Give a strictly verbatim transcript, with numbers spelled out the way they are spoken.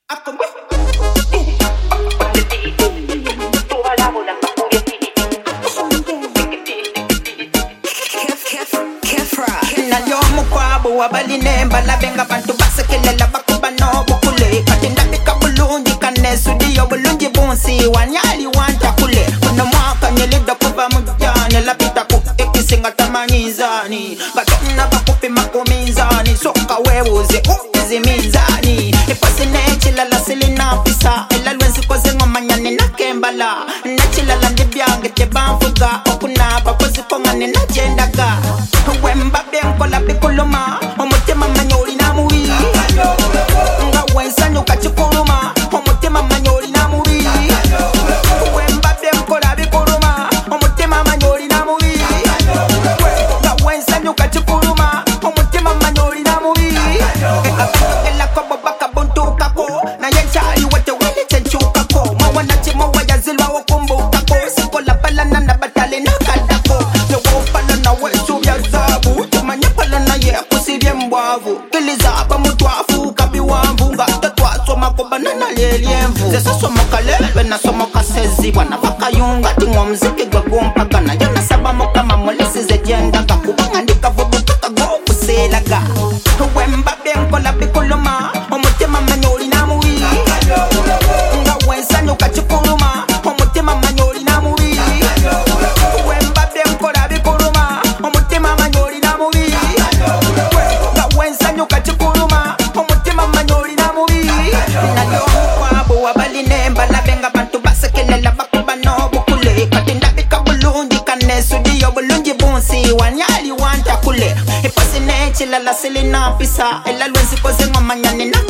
Abalinemba la benga bantu basekelela bakuba no bukule katinda bika bulungi kane studio bulungi bonsi wanyali wanta kule kuna mwaka nyelida kuba mujane la pita ku ekisinga tamanyizani batonna bakupi makumizani soka wewuze uizi mizani ipasi nechila la silina pisa ila lwenzi koze ngomanyane na kembala nechila la ndibyange te banfuga okunaba kozi kongane na jendaga wemba benko la bikuluma omutima manyoli na mubi nga wensanyo kachikuluma omutima manyoli na mubi wemba benko la bikuluma omutima manyoli na mubi nga wensanyo kachikuluma omutima manyoli na mubi ela kobo baka buntu kako na yenchali wete wele chenchuka ko mawana chimo wayazilwa wakumbuka ko sikola balana na batale na kadako yo wopala na wesu ya zabu kilizaba mutwafu kabiwamvu nga tatwasoma ko banana lelyemvu zesasoma kalebe nasoma kasezi bwana bakayunga tingwa muziki gwagumpagana yanasaba mukama mulisi zejendaga kubanga ndikavubuka kagofuselaga wemba benkola bikuluma omutima manyoli namubi nga wensanyo kachikuluma omutima manyoli namubi wemba benkola bikuluma omutima manyoli namubi wensanyo kachikuluma omutima manyoli na mubi nalo kwabo abalinemba la benga bantu basekelela bakuba no bukule katinda bika bulungi kane studio bulungi bonsi wanyali wanta kule ipasi nechila la silina pisa ela lwenzi koze ngomanyane na